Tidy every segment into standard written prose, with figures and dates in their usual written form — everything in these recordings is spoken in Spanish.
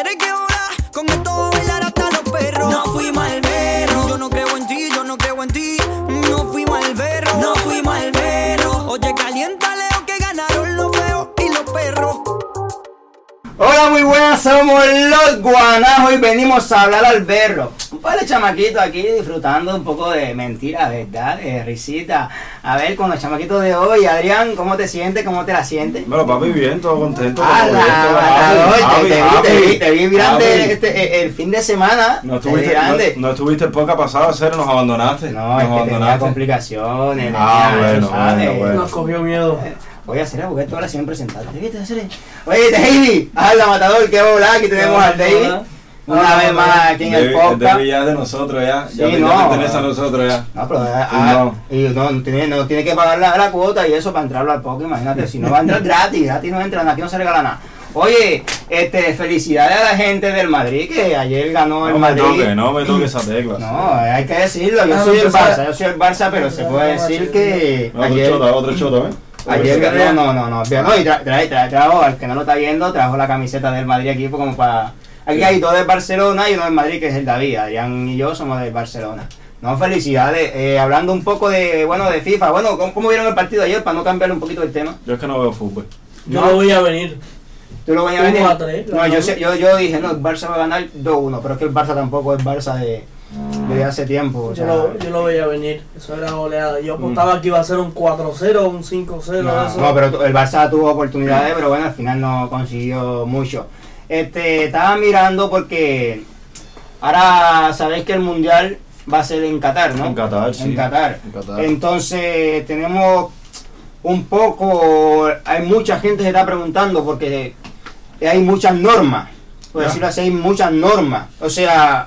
mujeres que hola, con esto va a bailar hasta los perros. No fuimos al berro, yo no creo en ti, yo no creo en ti. No fuimos al berro, no fuimos al berro. Oye, caliéntale o que ganaron los feos y los perros. Hola, muy buenas, somos los Guanajos y venimos a hablar al berro. Un par de chamaquitos aquí disfrutando un poco de mentira, ¿verdad? De risita. A ver, con los chamaquitos de hoy, Adrián, ¿cómo te sientes? ¿Cómo te la sientes? Bueno, papi, bien, todo contento. Te vi durante el fin de semana. No estuviste el podcast pasado, Cero, nos abandonaste. No, es que tenía complicaciones. Bueno. Nos cogió miedo. Oye, Cere, ¿por qué tú ahora siempre sentado? ¿Te viste, Cere? Oye, David, habla Matador, que hola, aquí tenemos al David. Una vez más aquí en el podcast. El David ya es de nosotros ya. Sí, ya me pertenece a nosotros ya. No, pero no tiene que pagar la cuota y eso para entrarlo al podcast, imagínate. Si no va a entrar gratis no entran, aquí no se regala nada. Oye, felicidades a la gente del Madrid, que ayer ganó el Madrid. No me toques esa tecla. No, hay que decirlo, yo soy el Barça, pero se puede decir que Otro choto, ¿eh? Ayer no, y trajo, al que no lo está viendo, trajo la camiseta del Madrid aquí como para... Aquí hay dos del Barcelona y uno del Madrid, que es el David. Adrián y yo somos del Barcelona. No, felicidades. Hablando un poco de FIFA, ¿cómo vieron el partido ayer? Para no cambiar un poquito el tema. Yo es que no veo fútbol. Yo no voy a venir. ¿Tú lo vas a venir? 1-3, no, yo dije, no, el Barça va a ganar 2-1, pero es que el Barça tampoco es Barça de hace tiempo. O sea, yo lo veía venir, eso era goleada. Yo apostaba que iba a ser un 4-0, un 5-0. No, pero el Barça tuvo oportunidades, pero bueno, al final no consiguió mucho. Estaba mirando porque ahora sabéis que el Mundial va a ser en Qatar, ¿no? En Qatar, sí. En Qatar. Entonces tenemos un poco, hay mucha gente que se está preguntando porque hay muchas normas, por decirlo así, hay muchas normas. O sea,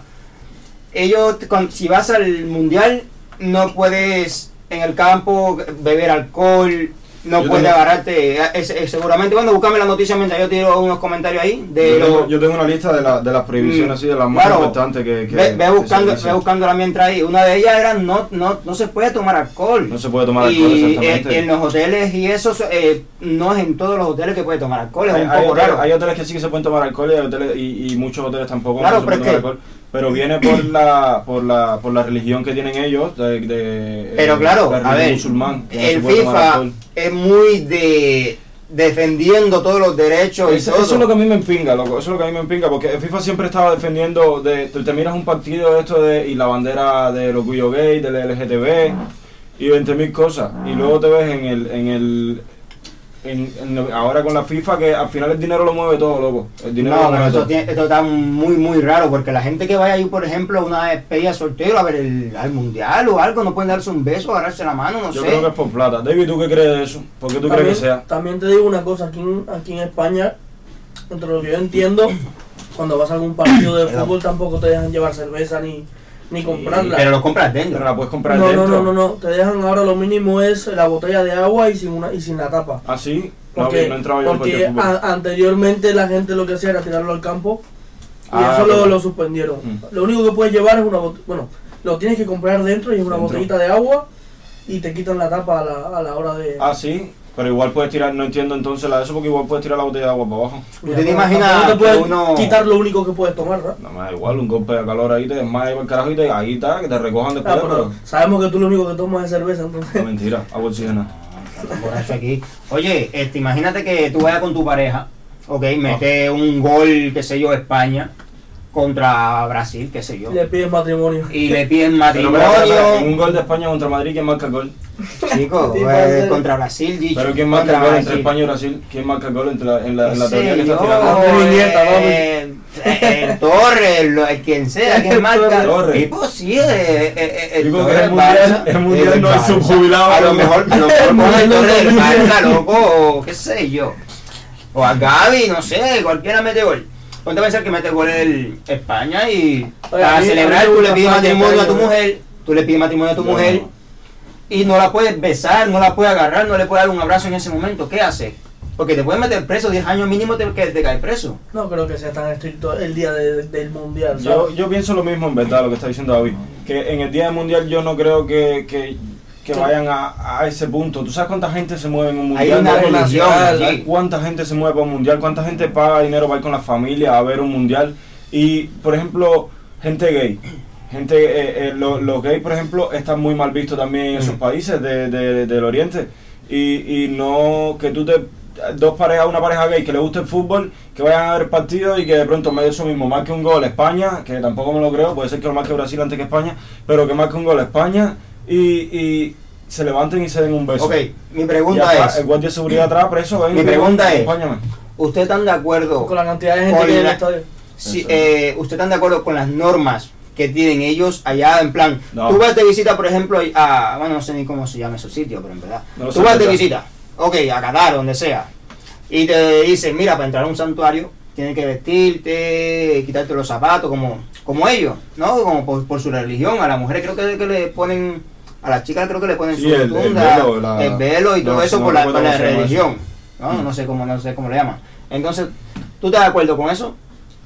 si vas al Mundial no puedes en el campo beber alcohol, no puedes agarrarte, seguramente cuando buscame la noticia mientras yo tiro unos comentarios ahí. Yo tengo una lista de las prohibiciones así, de las más importantes que ve buscándola mientras ahí. Una de ellas era no se puede tomar alcohol. No se puede tomar alcohol, exactamente. Y en los hoteles y eso, no es en todos los hoteles que puede tomar alcohol, es un poco raro. Hay hoteles que sí que se pueden tomar alcohol y muchos hoteles tampoco claro, se pueden tomar alcohol. Pero viene por la religión que tienen ellos, pero claro, a ver, musulmán, el FIFA es muy de defendiendo todos los derechos y todo. Eso es lo que a mí me empinga, loco. Eso es lo que a mí me empinga, porque el FIFA siempre estaba defendiendo tú terminas un partido y la bandera del orgullo gay, del LGTB y 20.000 cosas. Y luego te ves ahora con la FIFA, que al final el dinero lo mueve todo, loco. Pero esto está muy muy raro, porque la gente que vaya ahí, por ejemplo, a una despedida soltero a ver al mundial o algo, no pueden darse un beso, agarrarse la mano, no sé. Yo creo que es por plata. David, ¿tú qué crees de eso? ¿Por qué tú crees que sea? También te digo una cosa, aquí en España, entre lo que yo entiendo, cuando vas a algún partido de fútbol tampoco te dejan llevar cerveza ni comprarla. Pero lo compras dentro. Pero la puedes comprar dentro. No, te dejan ahora, lo mínimo es la botella de agua y sin la tapa. ¿Ah, sí? Porque no entraba yo en porque anteriormente la gente lo que hacía era tirarlo al campo y eso lo suspendieron. Lo único que puedes llevar es una botella, lo tienes que comprar dentro y es una botellita de agua y te quitan la tapa a la hora de... Ah, sí. Pero igual puedes tirar, no entiendo entonces eso, porque igual puedes tirar la botella de agua para abajo. ¿Tú te imaginas no te puedes quitar lo único que puedes tomar, ¿no? Nada más igual, un golpe de calor ahí te desmayas el carajo y ahí está, que te recojan después. Pero sabemos que tú lo único que tomas es cerveza, entonces... No, mentira, agua oxigenada. Aquí. Oye, imagínate que tú vayas con tu pareja, mete un gol, qué sé yo, España contra Brasil, qué sé yo. Le piden matrimonio. Y le piden matrimonio. Pero, un gol de España contra Madrid, ¿quién marca el gol? Chicos, contra Brasil, dicho. Pero ¿quién marca el gol entre España y Brasil? ¿Quién marca el gol en la teoría que está tirando? El Torres, quien sea, quien marca. Y pues sí, el mundial no es subjubilado. A lo mejor con el Torres del Barça, loco, qué sé yo. O a Gavi, no sé, cualquiera mete gol. Ponte a pensar que mete gol en España y para celebrar tú le pides matrimonio a tu mujer, y no la puedes besar, no la puedes agarrar, no le puedes dar un abrazo en ese momento. ¿Qué haces? Porque te pueden meter preso, 10 años mínimo te caes preso. No creo que sea tan estricto el día del mundial. Yo pienso lo mismo en verdad, lo que está diciendo David. Que en el día del mundial yo no creo que que vayan a ese punto. ¿Tú sabes cuánta gente se mueve en un Hay mundial? una religión ¿Sabes allí. cuánta gente se mueve para un mundial? ¿Cuánta gente paga dinero para ir con la familia a ver un mundial? Y, por ejemplo, gente gay. Los gays, por ejemplo, están muy mal vistos también en esos países del Oriente. Y no que tú una pareja gay que le guste el fútbol, que vayan a ver partidos y que de pronto en medio de eso mismo marque un gol España, que tampoco me lo creo, puede ser que lo marque Brasil antes que España, pero que marque un gol España y se levanten y se den un beso. Ok, mi pregunta es, el guardia de seguridad atrás preso, ven, mi pregunta es, acompáñame. ¿usted están de acuerdo Con la cantidad de gente con que hay en el la- estadio. si, ¿usted están de acuerdo con las normas que tienen ellos allá en plan? No. Tú vas de visita, por ejemplo, bueno, no sé ni cómo se llama esos sitios, pero en verdad. No lo Tú sé, vas de ¿verdad? visita, ok, a Qatar, donde sea, y te dicen, mira, para entrar a un santuario tienes que vestirte, quitarte los zapatos, como ellos, ¿no? Como por su religión. A las mujeres creo que le ponen, a las chicas creo que le ponen Sí, su el tunda, velo, el velo y todo no, eso no por la recuerdo cómo se llama religión, ¿no? Mm. No sé cómo le llaman. Entonces, ¿tú estás de acuerdo con eso?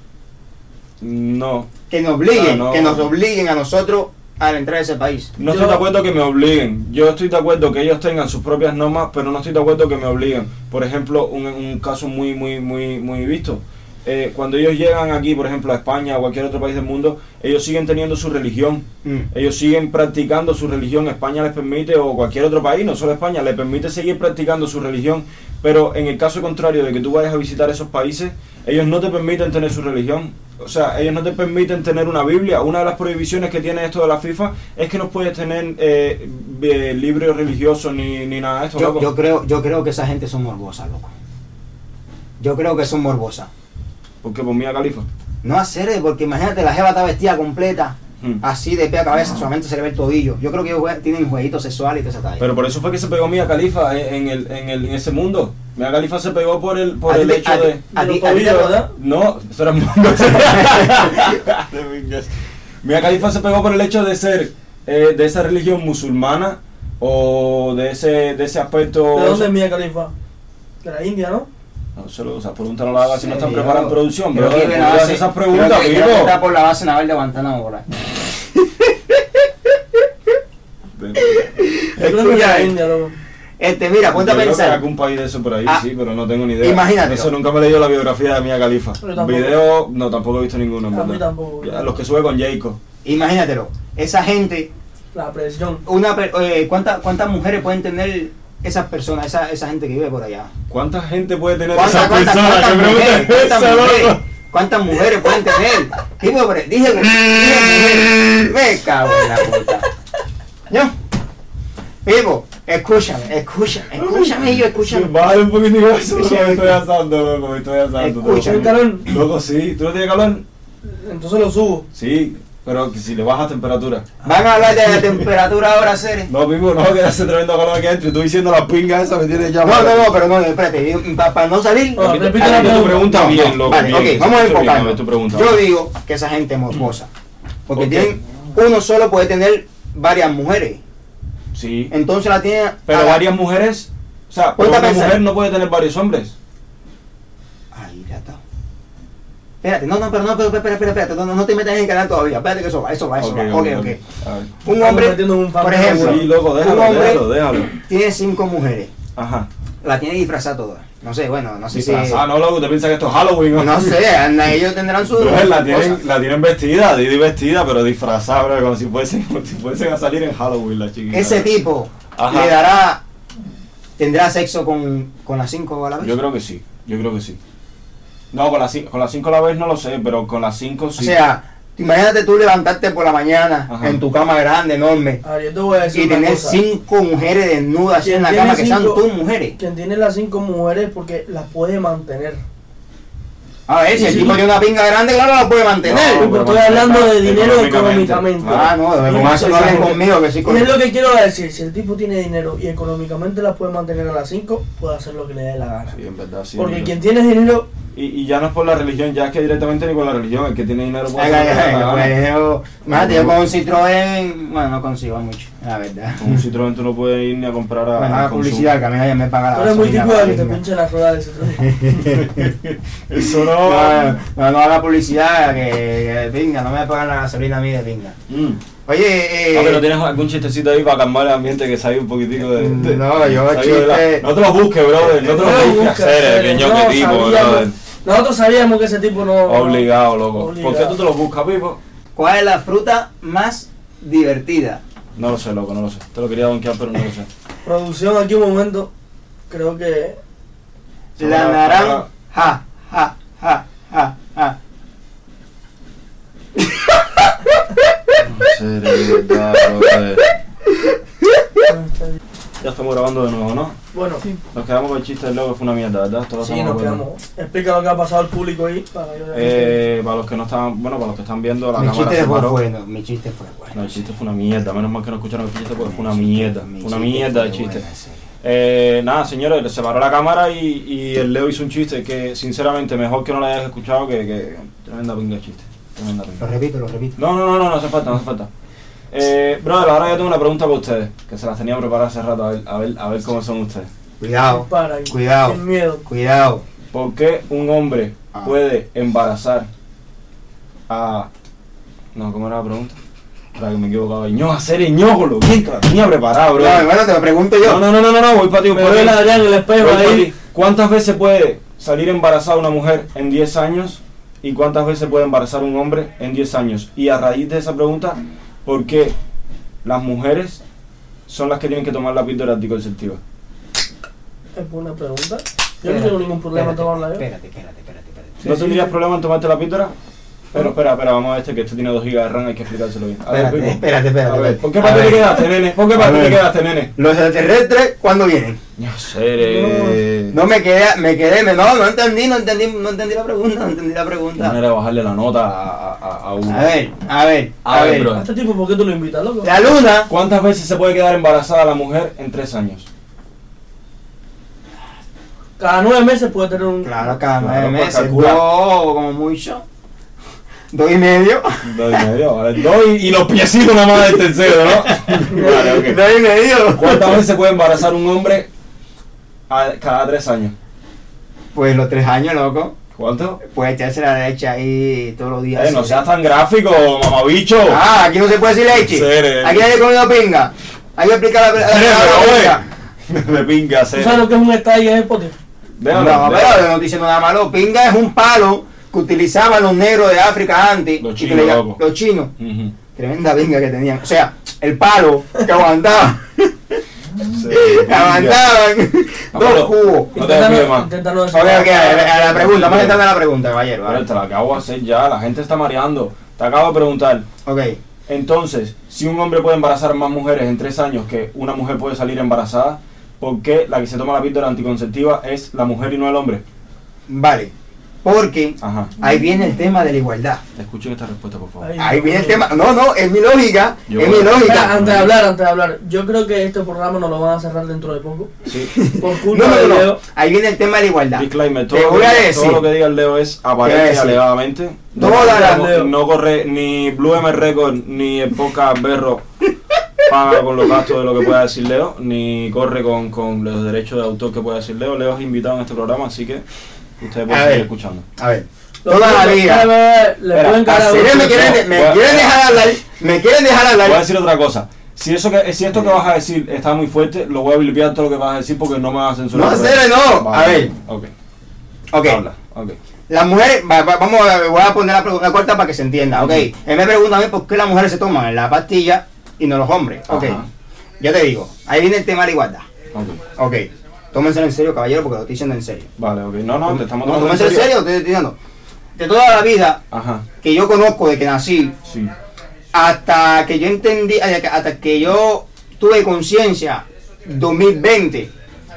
No. Que nos obliguen, No. que nos obliguen a nosotros al entrar a ese país. No estoy de acuerdo que me obliguen. Yo estoy de acuerdo que ellos tengan sus propias normas, pero no estoy de acuerdo que me obliguen. Por ejemplo, un caso muy visto. Cuando ellos llegan aquí, por ejemplo, a España o cualquier otro país del mundo, ellos siguen teniendo su religión. Ellos siguen practicando su religión. España les permite, o cualquier otro país, no solo España, les permite seguir practicando su religión. Pero en el caso contrario de que tú vayas a visitar esos países, ellos no te permiten tener su religión. O sea, ellos no te permiten tener una Biblia. Una de las prohibiciones que tiene esto de la FIFA es que no puedes tener libros religiosos ni nada de esto. loco. Yo creo que esa gente son morbosas, loco. Yo creo que son morbosas. ¿Por qué? Por Mía Khalifa. No hacer, porque imagínate, la jeva está vestida completa, así de pie a cabeza, solamente se le ve el tobillo. Yo creo que ellos tienen jueguitos sexuales y toda esa talla. Pero por eso fue que se pegó Mía Khalifa en ese mundo. Mía Khalifa se pegó por el A ti te- hecho de... a ti- De los tobillos, ¿verdad? No, eso era Mía Khalifa se pegó por el hecho de ser de esa religión musulmana o de ese aspecto. ¿De dónde es Mia Khalifa? De la India, ¿no? No sé, esas preguntas no las hagas si no están Sí, preparadas en yo- producción, creo pero que viene la base- esas preguntas, creo que vivo. está por la base naval de Guantánamo, por ahí. Yo creo que es de la India, loco. Mira, ponte a Yo creo que pensar. hay algún país de eso por ahí, Ah, sí, pero no tengo ni idea. imagínate. Eso nunca me he leído la biografía de Mia Khalifa. Yo tampoco. Video, no, tampoco he visto ninguno. en A mí verdad. tampoco. Ya, los que sube con Jacob. Imagínatelo. Esa gente, La presión. ¿cuántas mujeres pueden tener esas personas, esa gente que vive por allá? ¿Cuánta gente puede tener ¿Cuántas esa persona? ¿Qué pregunta es esa, loco? ¿Cuántas mujeres pueden tener? Dije mujeres. Me cago en la puta. ¿No? Vivo, escúchame, Bájale un poquitico eso, loco, me estoy asando, loco, me estoy asando. Escucha. ¿Tienes calor? Loco, sí. ¿Tú no tienes calor? Entonces lo subo. Sí, pero que si le bajas temperatura. Van a hablar de la temperatura ahora, Ceres. No, Pipo, no, que hace tremendo calor aquí adentro. Y tú diciendo la pinga esa me tienes ya. No, pero no, espérate, para no salir. No, repite Repite la tu pregunta No, bien, loco. Vale, bien, ok, vamos a escucha bien, enfocarnos. tu pregunta. Yo digo que esa gente es morbosa. Porque Ok. uno solo puede tener varias mujeres. Sí. Entonces la tiene. Pero varias mujeres. O sea, pero Ponte a una pensar. mujer no puede tener varios hombres. Ay, ya está. Espérate, espérate, no te metas en el canal todavía. Espérate que eso va. Ok. A ver. Un Estamos hombre, metiendo en un por fantasma. ejemplo, Sí, loco, un hombre déjalo. tiene 5 mujeres. Ajá. La tiene disfrazada toda. No sé, bueno, no sé Disfrazada, no, loco, ¿te piensas que esto es Halloween? si. No sé, ellos tendrán su. No, la cosas. tienen vestida, Didi vestida, pero disfrazada, bro, como si fuesen a salir en Halloween la chiquita. Ese tipo Ajá. tendrá sexo con las 5 a la vez. Yo creo que sí. No, con las 5 a la vez no lo sé, pero con las 5 sí. O sea, imagínate tú levantarte por la mañana Ajá. en tu cama grande, enorme, A ver, yo te voy a decir y una tener cosa. 5 mujeres desnudas así en la Quien cama, tiene que sean cinco- tus mujeres. Quien tiene las 5 mujeres porque las puede mantener. A ver, si el Sí. tipo tiene una pinga grande, claro, la puede mantener. No, Pero pero estoy hablando de dinero económicamente. económicamente. Ah, no, con eso no hablen conmigo, que sí Y con es lo que quiero decir, si el tipo tiene dinero y económicamente las puede mantener a las 5, puede hacer lo que le dé la gana. Sí, en verdad, sí. Porque en quien verdad. tiene dinero, Y ya no es por la religión, ya es que directamente ni por la religión, el que tiene dinero puede Ay, hacer lo que le da la pues, gana. imagínate, yo con un Citroën, bueno, no consigo mucho, la verdad. Con un Citroën tú no puedes ir ni a comprar a Bueno, haga consumo. publicidad, que a mí nadie me paga la tú eres muy gasolina tipo para de que te irme. pinche las ruedas de ese tren. Eso No haga publicidad, que pinga, no me pagan la gasolina a mí de pinga. Oye, ¿no tienes algún chistecito ahí para calmar el ambiente que salga un poquitico de... No, yo salga chiste... No te lo busques, brother, no te lo busques. Serio, Qué no tipo, sabíamos. brother. Nosotros sabíamos que ese tipo no... Obligado, loco. Obligado. ¿Por qué tú te lo buscas, Pipo? ¿Cuál es la fruta más divertida? No lo sé, loco, no lo sé. Te lo quería donkear, pero no lo sé. Producción aquí un momento, creo que... La naranja. Ja, ja, ja, ja, ja. No sé, de verdad, brother. Ya estamos grabando de nuevo, ¿no? Bueno, Nos quedamos con el chiste del loco, que fue una mierda, ¿verdad? Todos sí, estamos nos de acuerdo. quedamos. Explica lo que ha pasado al público ahí. Para los que no estaban, bueno, para los que están viendo, la Mi cámara chiste se fue paró. bueno, mi chiste fue bueno. No, el chiste fue una mierda, menos mal que no escucharon el chiste porque fue una Mi mierda. chiste- mi Fue una chiste mierda fue de chiste. bueno, en serio. Nada, señores, se paró la cámara y el Leo hizo un chiste que, sinceramente, mejor que no lo hayas escuchado que tremenda pinga de chiste. Tremenda pinga. Lo repito. No hace falta, no hace falta. Brother, ahora yo tengo una pregunta para ustedes, que se las tenía preparadas hace rato, a ver cómo son ustedes. Cuidado, Para ahí. cuidado. Sin miedo. cuidado. ¿Por qué un hombre puede embarazar a... No, ¿cómo era la pregunta? Para que me he equivocado. Ño, hacer ñógolo, bien que la tenía preparado, bro. No, bueno, te lo pregunto yo. No, voy para ti, Me veo la Adrián en el espejo Voy pa' ahí. ti. ¿Cuántas veces puede salir embarazada una mujer en 10 años? ¿Y cuántas veces puede embarazar un hombre en 10 años? Y a raíz de esa pregunta, ¿por qué las mujeres son las que tienen que tomar la píldora anticonceptiva? Es buena pregunta. Yo no tengo ningún problema en tomarla yo. Espérate. ¿No Sí, tendrías sí. problema en tomarte la píldora? Pero espera, vamos a ver que este tiene 2 gigas de RAM, hay que explicárselo bien. A ver, Pipo. Espérate. A ver, ¿por qué A parte te ver. quedaste, nene? ¿Por qué A parte te ver. quedaste, nene? Los extraterrestres, ¿cuándo vienen? No sé. No me quedé, no entendí la pregunta, no entendí la Qué pregunta. manera de bajarle la nota a uno. A ver, A ver, bro. A este tipo, ¿por qué tú lo invitas, loco? La luna, ¿Cuántas veces se puede quedar embarazada la mujer en 3 años? Cada 9 meses puede tener un... claro, cada Claro, 9 pues, meses, calcula. 2 como mucho, 2 y medio, 2 y medio, vale. 2 y los piecitos nada más del tercero, ¿no? Vale, ok. 2 y medio. ¿Cuántas veces se puede embarazar un hombre cada 3 años? Pues los 3 años, loco, ¿Cuánto? puede echarse la leche ahí todos los días. No sí. seas tan gráfico, mamabicho. Ah, aquí no se puede decir leche. Serio. Aquí nadie ha comido pinga. Hay que explicar la pinga. De pinga, ¿Tú sabes lo serio. que es un style en Spotify? Déjalo, No, déjalo. pero no estoy diciendo nada malo. Pinga es un palo que utilizaban los negros de África antes. Los y que chinos, le- loco. Los chinos. Ujú. Tremenda pinga que tenían. O sea, el palo que aguantaba. que aguantaban. Ah, 2 pero- cubos. No te desvíes más. Intenta no Ok, decir a la pregunta. Vamos a entrar a la pregunta, caballero. Vale, te la acabo de hacer ya, la gente está mareando. Te acabo de preguntar. Ok. Entonces, si un hombre puede embarazar más mujeres en 3 años que una mujer puede salir embarazada, ¿por qué la que se toma la píldora anticonceptiva es la mujer y no el hombre? Vale. Porque Ajá. ahí viene el tema de la igualdad. Escuchen esta respuesta, por favor. Ahí viene el tema. No, es mi lógica. Yo- Es mi Espera, lógica. antes de hablar, yo creo que este programa nos lo van a cerrar dentro de poco. Sí. Por culpa No. de Leo. Ahí viene el tema de la igualdad. Disclaimer, Te voy a decir. todo lo que diga el Leo es Te voy a aparente y decir. alegadamente. Toda la- No corre ni Blue M Record ni el podcast Berro paga con los gastos de lo que pueda decir Leo, ni corre con los derechos de autor que pueda decir Leo. Leo es invitado en este programa, así que ustedes A pueden ver. seguir escuchando. A ver. Los Toda la chicos, vida. Le Espera, pueden caer a Así uno. me quieren dejar hablar. Me quieren dejar Voy a hablar. decir otra cosa. Si esto que vas a decir está muy fuerte, lo voy a blipear todo lo que vas a decir porque no me vas a censurar. No, serio, no. Vale. A ver. Ok. Ok. Habla. Ok. Las mujeres, voy a poner la pregunta corta para que se entienda. Ok. Él me pregunta a mí por qué las mujeres se toman la pastilla y no los hombres. Ok. Ajá. Yo te digo, ahí viene el tema de la igualdad. Ok. Ok. Tómenselo en serio, caballero, porque lo estoy diciendo en serio. Vale, ok. No, te estamos No, tomando tómenselo en serio, lo estoy diciendo. De toda la vida Ajá. que yo conozco, de que nací, Sí. hasta que yo entendí, hasta que yo tuve conciencia, 2020,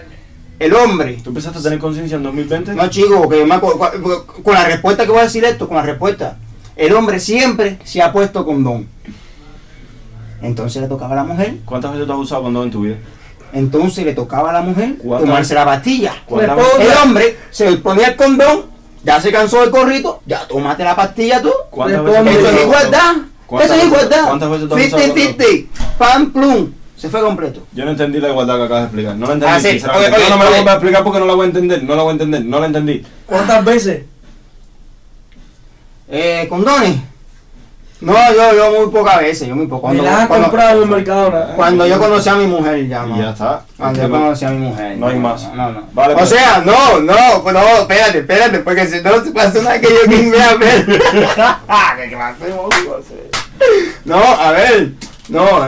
el hombre, ¿Tú empezaste a tener conciencia en 2020? no chico, que yo me con la respuesta que voy a decir esto, con la respuesta, el hombre siempre se ha puesto condón. Entonces le tocaba a la mujer, ¿Cuántas veces tú has usado condón en tu vida? entonces le tocaba a la mujer ¿Cuántas? tomarse la pastilla. ¿Cuántas Responde. veces? El hombre se ponía el condón, ya se cansó del corrito, ya tómate la pastilla tú. ¿Cuántas Responde. veces? Eso es igualdad. ¿Cuántas Eso es veces- igualdad. ¿Cuántas veces tú has usado condón? 50-50. Pam, plum. Se fue completo. Yo no entendí la igualdad que acabas de explicar. No la entendí. Ah, sí. Sinceramente. Oye, No me la oye. vuelvas a explicar porque no la voy a entender. No la voy a entender. No la entendí. ¿Cuántas veces? Condones. No, yo muy pocas veces, yo muy poco. Me la has comprado en el Mercadona. Cuando yo conocí a mi mujer ya, Y no. ya está. Cuando yo conocí a mi mujer. No hay más. No. Vale, O pues. sea, no, espérate, porque si no se pasa nada que yo que me a ver. ¿Qué hacemos? No, a ver. No.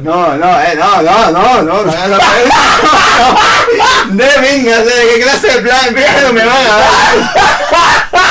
De venga, ¿qué clase de plan? Fíjate, no me van a dar.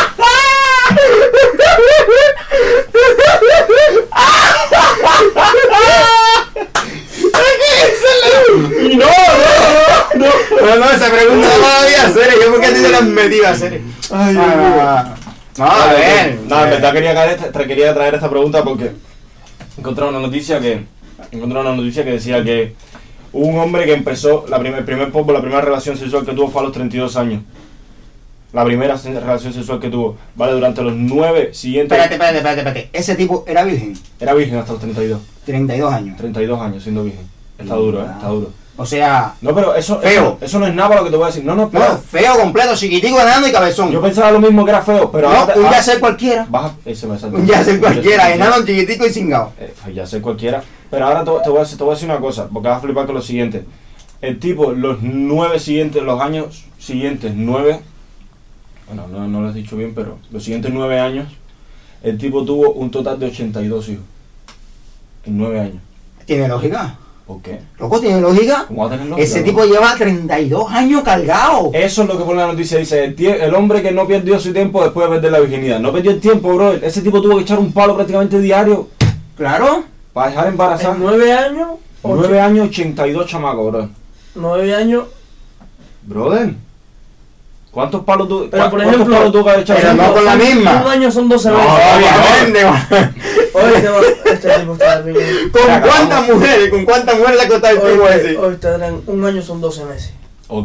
No, esa pregunta no la voy a hacer. Yo porque a ti te la metí a hacer. Ay, No, a ver. Nada, en verdad quería traer esta pregunta porque encontré una noticia que decía que hubo un hombre que empezó la primera relación sexual que tuvo fue a los 32 años. La primera relación sexual que tuvo, ¿vale? Durante los 9 siguientes... Espérate. Ese tipo era virgen. Era virgen hasta los 32. 32 años. 32 años siendo virgen. Está duro, está duro. O sea, No, pero eso no es nada para lo que te voy a decir. No, no, pero feo completo, chiquitico, enano y cabezón. yo pensaba lo mismo que era feo, pero No, un yacer cualquiera. Ese me salta. Un yacer cualquiera, enano, chiquitico y cingado. Pues ya sé cualquiera. Pero ahora te voy a decir una cosa, porque vas a flipar con lo siguiente. El tipo, los años siguientes, 9, bueno, no lo he dicho bien, pero los siguientes 9 años, el tipo tuvo un total de 82 hijos. En 9 años. ¿Tiene lógica? ¿Por qué? Loco, ¿tiene lógica? ¿Cómo va a tener lógica? Ese tipo lleva 32 años cargado. Eso es lo que pone la noticia, dice, el hombre que no perdió su tiempo después de perder la virginidad. No perdió el tiempo, bro. Ese tipo tuvo que echar un palo prácticamente diario Claro. para dejar embarazada. En 9 años, 9 años, 82 chamacos, bro. 9 años. Brother, ¿cuántos palos tú, Pero, por cuántos ejemplo, palos tú que has echado? pero no con la misma. Un año son 12 meses. Obviamente. Hoy este tipo está bien. ¿Con cuántas mujeres le ha costado el tipo ese? Hoy tendrán un año son 12 meses. Ok.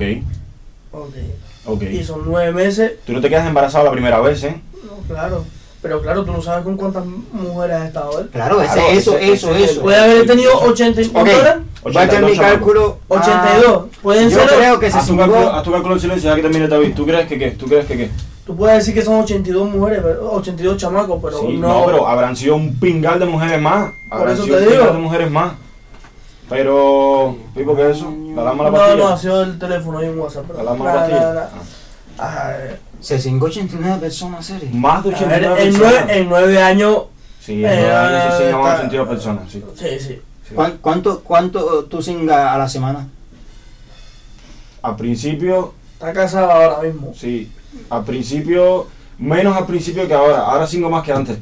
Y son 9 meses. Tú no te quedas embarazado la primera vez, ¿eh? No, claro. Pero claro, tú no sabes con cuántas mujeres has estado él. Claro, Claro, eso. Puede haber tenido 80 y... ¿cuánto eran? Voy a hacer mi 82 cálculo. 82. Pueden Yo ser... creo que se Haz tu cálculo cingó. en silencio, ya que termine David. ¿Tú crees que qué? Tú puedes decir que son 82 mujeres, 82 chamacos, pero Sí, no... pero habrán sido un pingal de mujeres más. Habrán eso sido te un pingal digo. de mujeres más. Pero, ¿tipo qué es eso? ¿La alarma a la No, pastilla? ha sido el teléfono y un WhatsApp. ¿La alarma a la pastilla? Nada. Ah, Se cingó 89 personas, serio. Más de a ver, 89 en personas. 9 años... Sí, en 9 años se cingan más de está- 82 personas, sí. Sí. Sí. ¿Cuánto tú cingas a la semana? Al principio, Está casado ahora mismo. sí. Al principio, menos al principio que ahora. Ahora cinco más que antes.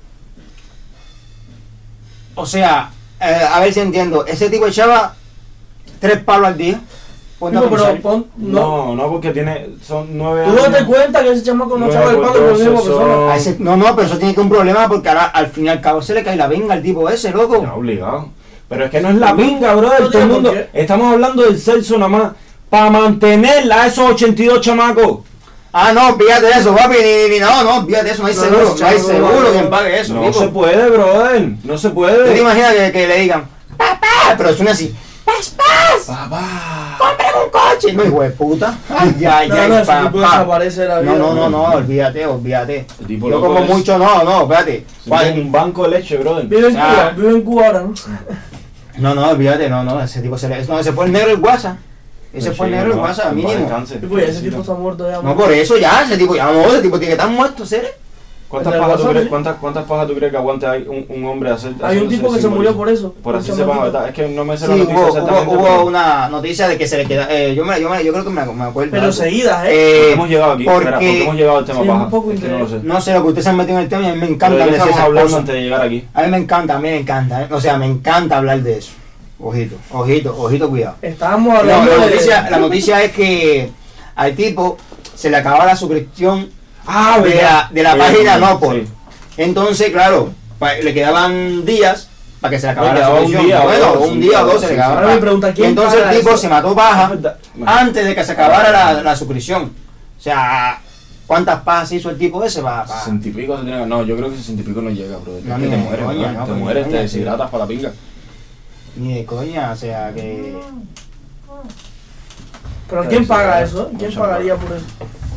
O sea, a ver si entiendo. Ese tipo echaba 3 palos al día. Ponte a No, pero pensar. No, porque son 9 Tú años. date cuenta que ese chamaco no Nueve echaba el por palo por la misma 12 persona. son- No, pero eso tiene que un problema porque ahora al fin y al cabo se le cae la venga al tipo ese, loco. Ya, obligado. Pero es que no es la pinga, brother. No Todo el tiene mundo. por qué. Estamos hablando del sexo nada más. Para mantenerla a esos 82 chamacos. Ah, no, olvídate de eso, papi. No, olvídate de eso. No hay No, seguro. no, No hay no, seguro no, quien pague eso. No tipo. se puede, brother. No se ¿Tú te puede. imaginas que le digan, papá? Pero suena así, paz, Papá. cómprame un coche. No, hijo de puta. Ay, No, ese tipo papá. desaparece de la vida. No, olvídate. El tipo Yo loco como es- mucho, no, espérate. En un banco de leche, brother. Vive en Ah. Cuba, vive en Cuba ahora, ¿no? No, olvídate, ese tipo ese fue el negro del WhatsApp. Ese fue el negro del WhatsApp, mínimo. Y pues ese tipo está muerto ya. No, por eso ya, ese tipo tiene que estar muerto, ¿seres? ¿Cuántas El pajas tú WhatsApp, crees, sí. cuántas pajas tú crees que aguante un hombre hacer? Hay un tipo que se murió por eso. Por así un se va, chamaquito. ¿verdad? Es que no me sé Sí, la noticia exactamente. hubo pero una noticia de que se le queda. Yo creo que me acuerdo. Pero algo. seguidas, ¿por qué hemos Eh, llegado aquí? porque- Espera, ¿por qué hemos llegado al tema Sí, paja? un poco Es que no lo sé. no sé lo que ustedes se han metido en el tema y a mí me Pero encanta ¿de qué hablar de estamos esas hablando cosas. antes de llegar aquí? A mí me encanta, o sea, me encanta hablar de eso. Ojito, cuidado. Estábamos No, hablando la noticia es que al tipo se le acababa la suscripción Ah, de la página Nopol. Sí. Entonces, claro, le quedaban días para que se le acabara Le la quedaba un suscripción. día o Bueno, dos, un día o dos se le sí, acababa. Ahora me pregunta, Y ¿quién entonces paga el tipo eso? se mató Es paja verdad. antes de que se acabara la suscripción. O sea, ¿cuántas pajas hizo el tipo ese? 60 y pico se tiene que... No, yo creo que 60 y pico no llega, bro. Es No, que ni te de mueres, coña, ¿no? no, Te pues, mueres, ni te coña, deshidratas para la pinga. Ni de coña, o sea que... ¿Pero quién paga eso? ¿Quién pagaría por eso?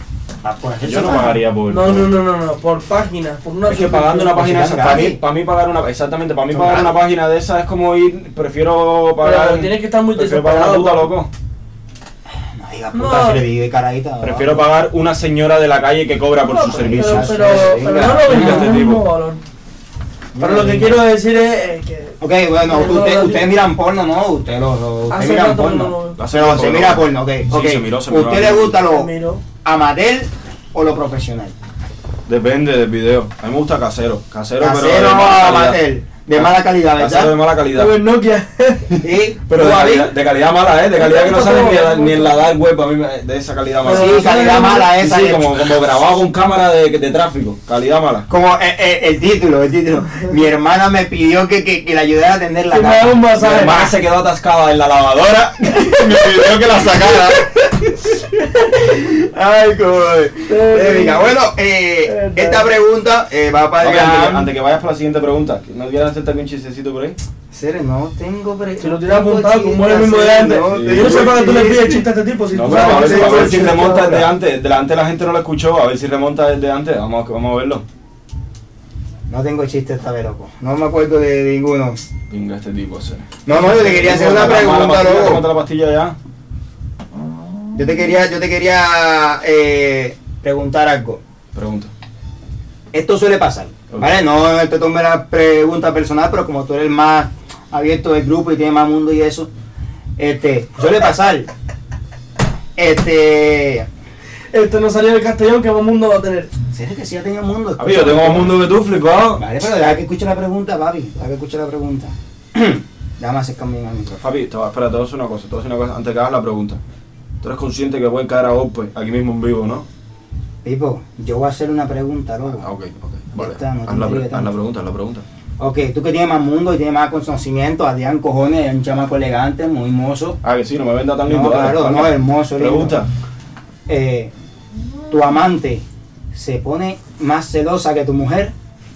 Yo no pagaría por... No, por páginas, por una... Es que pagando una página Pues esa, para mí pagar una... Exactamente, para mí Son pagar gratis. una página de esa es como ir... Prefiero pagar... Pero tienes que estar muy prefiero pagar una desesperado. puta, loco. No diga puta, se le vive caradita. Prefiero pagar una señora de la calle que cobra por sus servicios. Pero no lo venga, vengas este el mismo tipo. valor. Pero lo que quiero decir es que... Ok, bueno, ustedes miran porno, ¿no? Ustedes Hace miran rato porno. no. Pero se mira porno, ok. Sí, Ok. se miró, se miró. ¿Usted le gusta lo Miro. amateur o lo profesional? Depende del video. A mí me gusta casero. Casero, pero de Casero o mala calidad. amateur. De mala calidad, Casero de ¿verdad? mala calidad. Como el Nokia. Sí, Pero ¿tú, David? de calidad mala, de calidad que no sale ni en la dark web, a mí de esa calidad mala. Sí, calidad mala Sí, esa. sí, como grabado con cámara de tráfico, calidad mala. Como el título. Mi hermana me pidió que le ayudara a atender la Que me haga casa. un Mi masaje. hermana se quedó atascada en la lavadora y me pidió que la sacara. Ay, cómo bueno, esta pregunta va para Ok, allá. antes que vayas para la siguiente pregunta, ¿no quieres hacerte algún chistecito por ahí? Serio, no tengo Si lo tienes apuntado, como el mismo de antes. Yo no sé para qué tú le pides chiste a este tipo. Si No, tú pero sabes a ver si que remonta desde antes. De antes la gente no lo escuchó, a ver si remonta desde antes. Vamos a verlo. No tengo chiste esta vez, loco. No me acuerdo de ninguno. Venga, este tipo, ese. No, yo te quería hacer una pregunta, loco. Tómate la pastilla ya. Yo te quería preguntar algo. Pregunta. Esto suele pasar, Ok. ¿vale? No te tomes la pregunta personal, pero como tú eres el más abierto del grupo y tienes más mundo y eso, suele pasar. Esto no salió del Castellón, ¿qué más mundo va a tener? ¿Serio que sí ya tenía mundo? Papi, yo tengo más mundo que tú, flipado. Vale, pero deja que escuche la pregunta, papi. Deja que escuche la pregunta. Déjame acercarme al micrófono. Papi, espera, te voy a decir una cosa, antes que hagas la pregunta. Tú eres consciente que pueden caer a golpe aquí mismo en vivo, ¿no? Pipo, yo voy a hacer una pregunta, loco. Ah, ok, vale. está, no te Haz la intrigue tanto. pregunta. Ok, tú que tienes más mundo y tienes más conocimiento, Adrián cojones, es un chamaco elegante, muy mozo. Ah, que sí, no me venda tan lindo. No, dale, claro, dale. no, hermoso, lindo. Pregunta. ¿Tu amante se pone más celosa que tu mujer?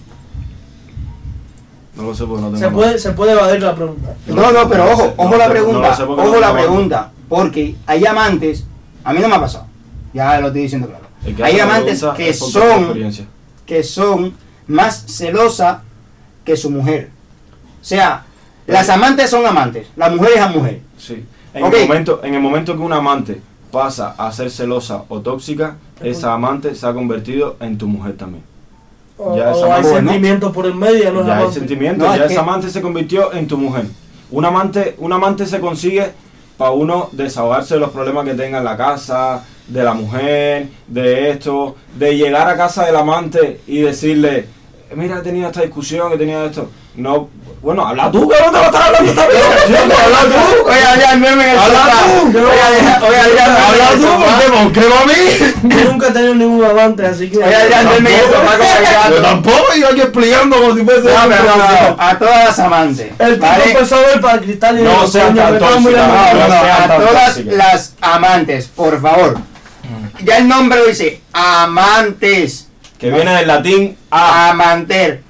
No lo sé porque no tengo Se puede evadir la pregunta. No, pero no ojo, sé, ojo no la sé, pregunta, no lo sé porque no ojo la tengo pregunta, porque hay amantes, a mí no me ha pasado, ya lo estoy diciendo claro. El que Hay hace la amantes pregunta que es porque tiene son, experiencia. que son más celosas que su mujer. O sea, las amantes son amantes, la mujer es a mujer. Sí. Ok. En el momento que un amante pasa a ser celosa o tóxica, esa amante se ha convertido en tu mujer también. O, Ya esa o hay amor, ¿no? sentimientos por el medio, no es Ya hay amante. sentimiento, No, ya es que- esa amante se convirtió en tu mujer. Un amante se consigue para uno desahogarse de los problemas que tenga en la casa, de la mujer, de esto, de llegar a casa del amante y decirle, mira, he tenido esta discusión, he tenido esto. No, bueno, habla tú, que no te vas a estar hablando también. Habla tú. Oye, Adrián, meme en el Habla sofá. tú. Oye, Adrián, Habla tú, porque ¿por qué a mí? Yo nunca he tenido ningún amante, así que... Oye, Adrián, meme en el sofá con el gato. Yo tampoco, yo aquí explicando como si fuese... No, pero no, a todas las amantes. El tipo ¿vale? empezó a ver para el cristal y No dijo, sean "Coño, tan me cago en tóxicas, la No, madre". no, sean a tan todas tóxicas. las amantes, por favor. Ya el nombre lo dice, amantes. Que viene del latín a... Amanter.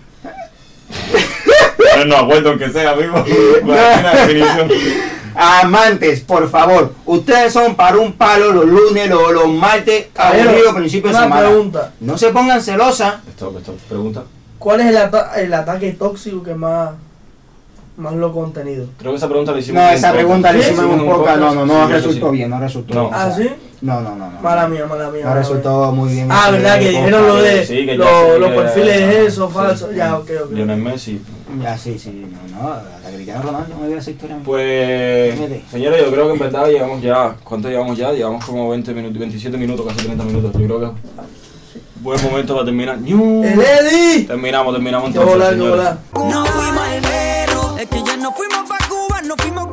No acuerdo que sea, amigo. Buena definición. Amantes, por favor. Ustedes son para un palo los lunes, los martes, Caballero, aburrido, principio de una semana. pregunta. No se pongan celosas. Stop, pregunta. ¿Cuál es el ataque tóxico que más lo contenido? Creo que esa pregunta la hicimos No, en esa un pregunta la podcast. hicimos en un podcast. podcast. No Sí, creo que resultó sí. bien, no resultó No. bien. ¿Ah, sí? No. Mala mía. No mala resultó muy bien. mía. Ah, ese ¿verdad? Que podcast. dijeron lo de Sí, que ya los sé que- perfiles esos sí. falsos. Ya, ok. Lionel Messi. Ya, sí. No, la Cristiano Ronaldo no había esa historia. Pues, Mire. señores, yo creo que en verdad llegamos ya. ¿Cuánto llevamos ya? Llevamos como 20 minutos, 27 minutos, casi 30 minutos. Yo creo que buen momento para terminar. ¡Ñu! ¡El Eddie! Terminamos ¡Qué entonces, bola, qué señores. bola! No fuimos al verro, es que ya no fuimos pa' Cuba, no fuimos